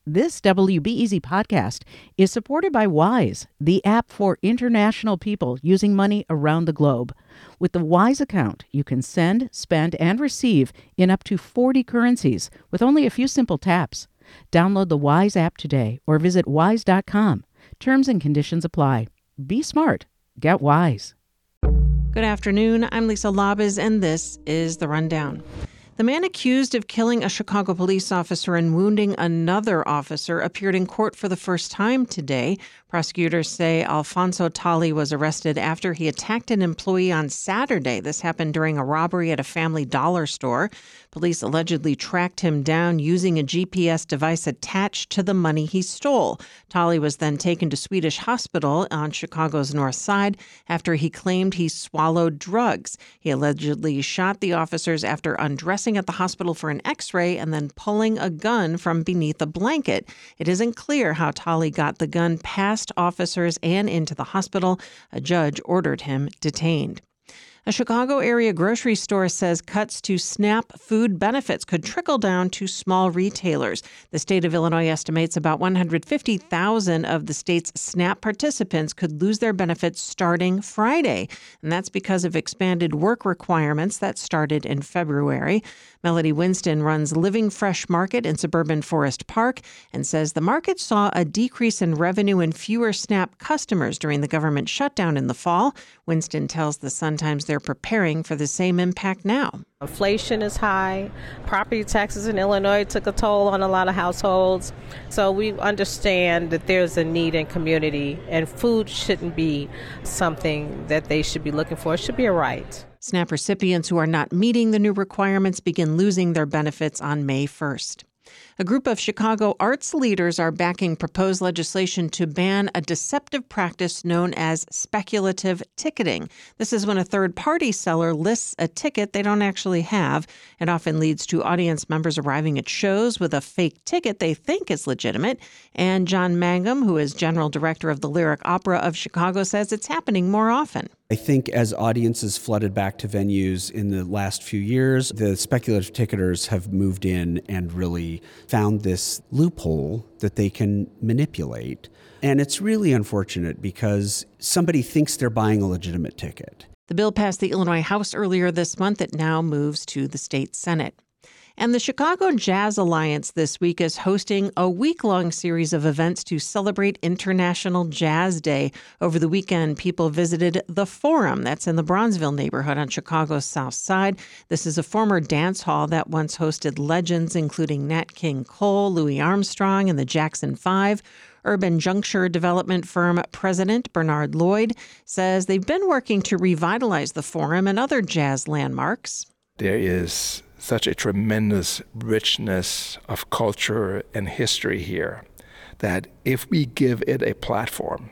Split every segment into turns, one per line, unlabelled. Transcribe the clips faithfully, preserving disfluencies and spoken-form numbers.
This W B E Z podcast is supported by Wise, the app for international people using money around the globe. With the Wise account, you can send, spend, and receive in up to forty currencies with only a few simple taps. Download the Wise app today or visit wise dot com. Terms and conditions apply. Be smart. Get Wise.
Good afternoon. I'm Lisa Labuz, and this is The Rundown. The man accused of killing a Chicago police officer and wounding another officer appeared in court for the first time today. Prosecutors say Alfonso Tali was arrested after he attacked an employee on Saturday. This happened during a robbery at a Family Dollar store. Police allegedly tracked him down using a G P S device attached to the money he stole. Tali was then taken to Swedish Hospital on Chicago's north side after he claimed he swallowed drugs. He allegedly shot the officers after undressing at the hospital for an x-ray and then pulling a gun from beneath a blanket. It isn't clear how Tali got the gun past officers and into the hospital. A judge ordered him detained. A Chicago area grocery store says cuts to SNAP food benefits could trickle down to small retailers. The state of Illinois estimates about one hundred fifty thousand of the state's SNAP participants could lose their benefits starting Friday. And that's because of expanded work requirements that started in February. Melody Winston runs Living Fresh Market in suburban Forest Park and says the market saw a decrease in revenue and fewer SNAP customers during the government shutdown in the fall. Winston tells the Sun-Times they're preparing for the same impact now.
Inflation is high. Property taxes in Illinois took a toll on a lot of households. So we understand that there's a need in community, and food shouldn't be something that they should be looking for. It should be a right.
SNAP recipients who are not meeting the new requirements begin losing their benefits on May first. A group of Chicago arts leaders are backing proposed legislation to ban a deceptive practice known as speculative ticketing. This is when a third-party seller lists a ticket they don't actually have. It often leads to audience members arriving at shows with a fake ticket they think is legitimate. And John Mangum, who is general director of the Lyric Opera of Chicago, says it's happening more often.
I think as audiences flooded back to venues in the last few years, the speculative ticketers have moved in and really found this loophole that they can manipulate. And it's really unfortunate because somebody thinks they're buying a legitimate ticket.
The bill passed the Illinois House earlier this month. It now moves to the state Senate. And the Chicago Jazz Alliance this week is hosting a week-long series of events to celebrate International Jazz Day. Over the weekend, people visited the Forum. That's in the Bronzeville neighborhood on Chicago's south side. This is a former dance hall that once hosted legends including Nat King Cole, Louis Armstrong, and the Jackson Five. Urban Juncture development firm president Bernard Lloyd says they've been working to revitalize the Forum and other jazz landmarks.
There is such a tremendous richness of culture and history here that if we give it a platform,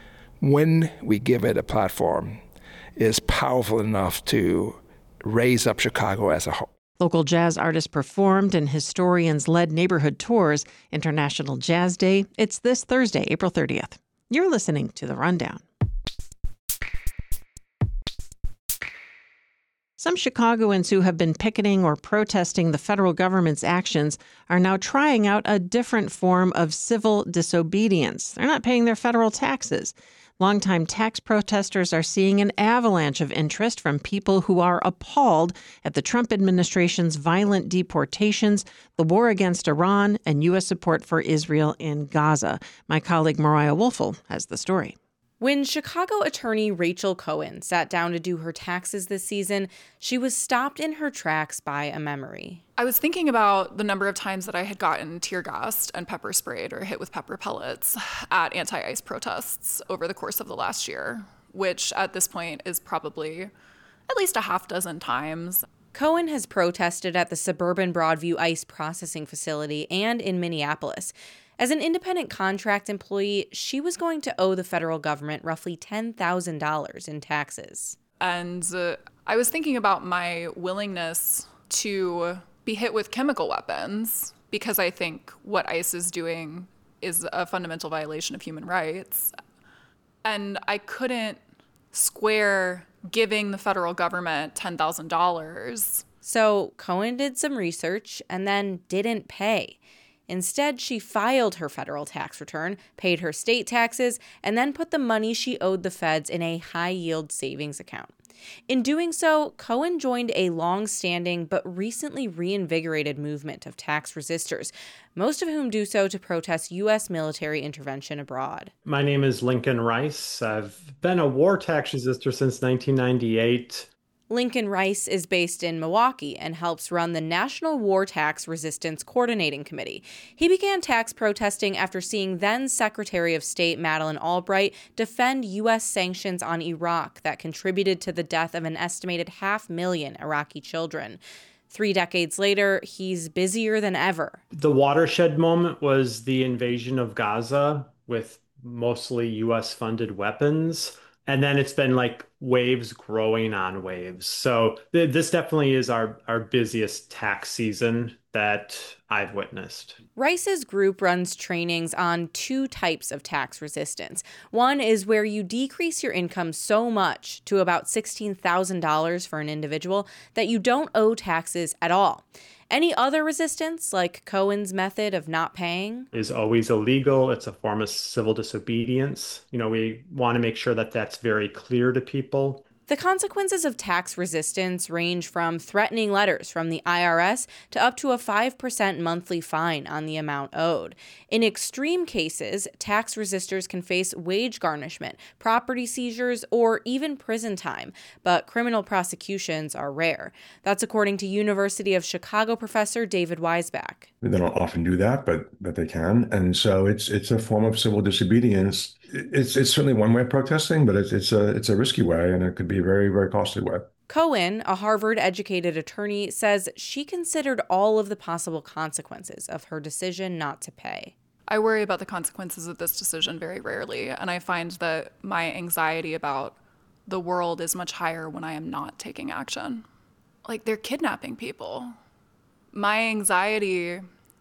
when we give it a platform, is powerful enough to raise up Chicago as a whole.
Local jazz artists performed and historians led neighborhood tours. International Jazz Day, it's this Thursday, April thirtieth. You're listening to The Rundown. Some Chicagoans who have been picketing or protesting the federal government's actions are now trying out a different form of civil disobedience. They're not paying their federal taxes. Longtime tax protesters are seeing an avalanche of interest from people who are appalled at the Trump administration's violent deportations, the war against Iran, and U S support for Israel in Gaza. My colleague Mariah Woelfel has the story.
When Chicago attorney Rachel Cohen sat down to do her taxes this season, she was stopped in her tracks by a memory.
I was thinking about the number of times that I had gotten tear gassed and pepper sprayed or hit with pepper pellets at anti-ICE protests over the course of the last year, which at this point is probably at least a half dozen times.
Cohen has protested at the suburban Broadview ICE processing facility and in Minneapolis. As an independent contract employee, she was going to owe the federal government roughly ten thousand dollars in taxes.
And uh, I was thinking about my willingness to be hit with chemical weapons because I think what ICE is doing is a fundamental violation of human rights. And I couldn't square giving the federal government ten thousand dollars.
So Cohen did some research and then didn't pay. Instead, she filed her federal tax return, paid her state taxes, and then put the money she owed the feds in a high-yield savings account. In doing so, Cohen joined a long-standing but recently reinvigorated movement of tax resistors, most of whom do so to protest U S military intervention abroad.
My name is Lincoln Rice. I've been a war tax resistor since nineteen ninety-eight.
Lincoln Rice is based in Milwaukee and helps run the National War Tax Resistance Coordinating Committee. He began tax protesting after seeing then Secretary of State Madeleine Albright defend U S sanctions on Iraq that contributed to the death of an estimated half million Iraqi children. Three decades later, he's busier than ever.
The watershed moment was the invasion of Gaza with mostly U S-funded weapons. And then it's been like waves growing on waves. So th- this definitely is our, our busiest tax season that I've witnessed.
Rice's group runs trainings on two types of tax resistance. One is where you decrease your income so much to about sixteen thousand dollars for an individual that you don't owe taxes at all. Any other resistance, like Cohen's method of not paying,
is always illegal. It's a form of civil disobedience. You know, we want to make sure that that's very clear to people.
The consequences of tax resistance range from threatening letters from the I R S to up to a five percent monthly fine on the amount owed. In extreme cases, tax resistors can face wage garnishment, property seizures, or even prison time, but criminal prosecutions are rare. That's according to University of Chicago professor David Weisbach.
They don't often do that, but but they can. And so it's it's a form of civil disobedience. It's it's certainly one way of protesting, but it's it's a it's a risky way, and it could be a very, very costly way.
Cohen, a Harvard-educated attorney, says she considered all of the possible consequences of her decision not to pay.
I worry about the consequences of this decision very rarely, and I find that my anxiety about the world is much higher when I am not taking action. Like, they're kidnapping people. My anxiety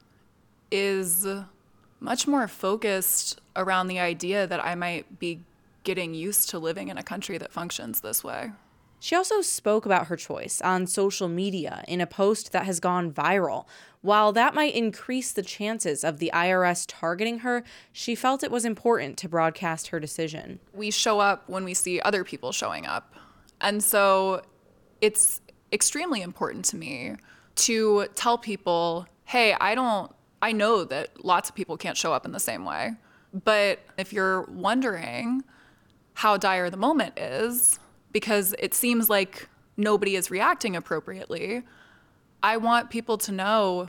is much more focused around the idea that I might be getting used to living in a country that functions this way.
She also spoke about her choice on social media in a post that has gone viral. While that might increase the chances of the I R S targeting her, she felt it was important to broadcast her decision.
We show up when we see other people showing up. And so it's extremely important to me to tell people, hey, I don't, I know that lots of people can't show up in the same way. But if you're wondering how dire the moment is, because it seems like nobody is reacting appropriately, I want people to know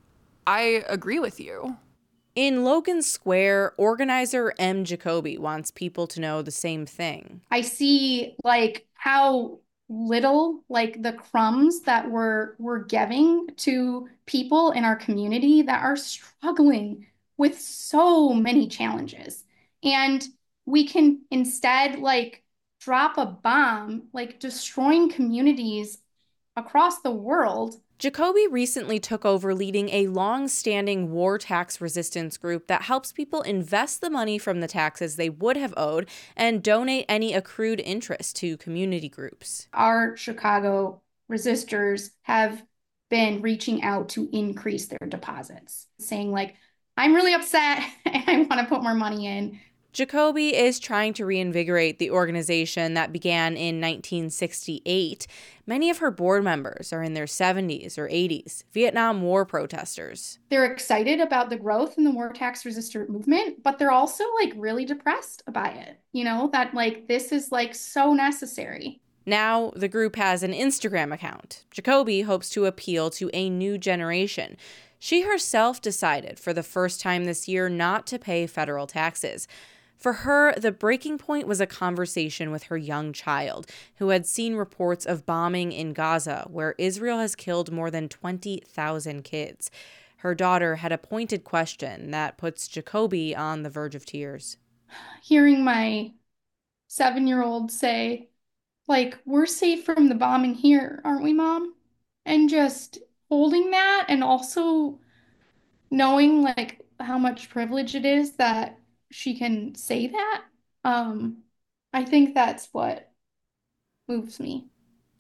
I agree with you.
In Logan Square, organizer M. Jacoby wants people to know the same thing.
I see like how little, like the crumbs that we're we're giving to people in our community that are struggling with so many challenges. And we can instead like drop a bomb, like destroying communities across the world.
Jacoby recently took over leading a long-standing war tax resistance group that helps people invest the money from the taxes they would have owed and donate any accrued interest to community groups.
Our Chicago resistors have been reaching out to increase their deposits, saying like, I'm really upset and I want to put more money in.
Jacoby is trying to reinvigorate the organization that began in nineteen sixty-eight. Many of her board members are in their seventies or eighties, Vietnam War protesters.
They're excited about the growth in the war tax resistor movement, but they're also like really depressed by it. You know, that like this is like so necessary.
Now, the group has an Instagram account. Jacoby hopes to appeal to a new generation. She herself decided for the first time this year not to pay federal taxes. For her, the breaking point was a conversation with her young child, who had seen reports of bombing in Gaza, where Israel has killed more than twenty thousand kids. Her daughter had a pointed question that puts Jacoby on the verge of tears.
Hearing my seven-year-old say, like, we're safe from the bombing here, aren't we, Mom? And just holding that, and also knowing, like, how much privilege it is that she can say that, um, I think that's what moves me.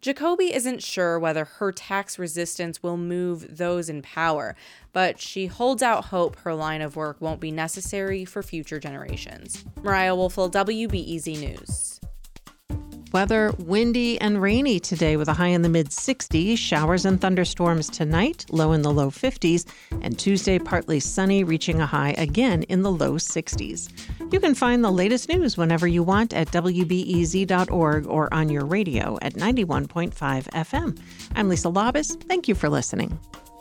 Jacoby isn't sure whether her tax resistance will move those in power, but she holds out hope her line of work won't be necessary for future generations. Mariah Woelfel, W B E Z News.
Weather windy and rainy today with a high in the mid sixties, showers and thunderstorms tonight, low in the low fifties, and Tuesday partly sunny, reaching a high again in the low sixties. You can find the latest news whenever you want at W B E Z dot org or on your radio at ninety-one point five F M. I'm Lisa Labus. Thank you for listening.